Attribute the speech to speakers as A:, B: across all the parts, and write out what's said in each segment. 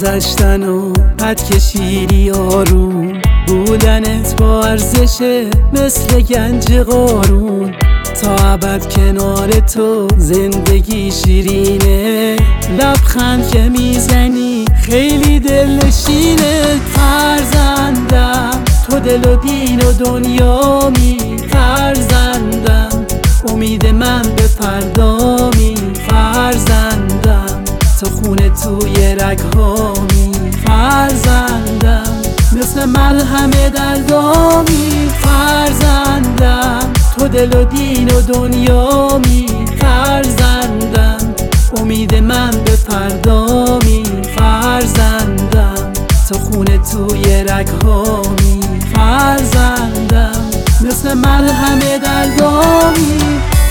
A: گذشتن و پد کشیدی آروم، بودنت با ارزشه مثل گنج قارون. تا ابد کنار تو زندگی شیرینه، لبخند که میزنی خیلی دلنشینه. فرزندم تو دل و دین و دنیامی، فرزندم امید من به فردامی. فرزندم تو خونه توی رگهامی، فرزندم مثل مرهم دردامی. فرزندم تو دل و دین و دنیامی، فرزندم امید من به فردامی. فرزندم تو خونه توی رگهامی، فرزندم مثل مرهم دردامی.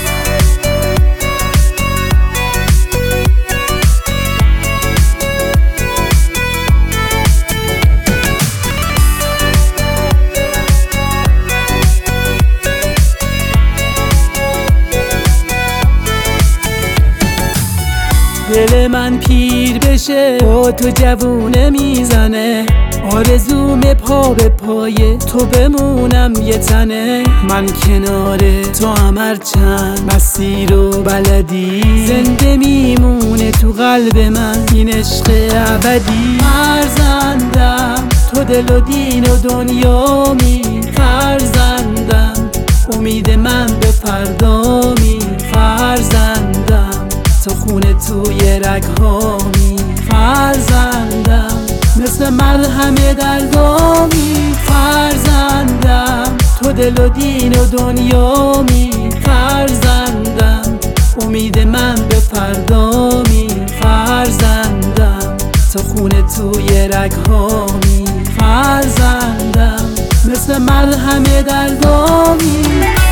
A: دل من پیر بشه با تو جوونه میزنه، آرزوم پا به پای تو بمونم یه تنه. من کنار تو هم چند مسیر و بلدی، زنده میمونه تو قلب من این عشق ابدی. فرزندم تو دل و دین و دنیامی، فرزندم امید من به فردامی. فرزندم تو خونه توی رگهامی، فرزندم مثل مرهم دردامی. فرزندم تو دل و دین و دنیامی، فرزندم امید من به فردامی. فرزندم تو خونه توی رگهامی، فرزندم مثل مرهم دردامی.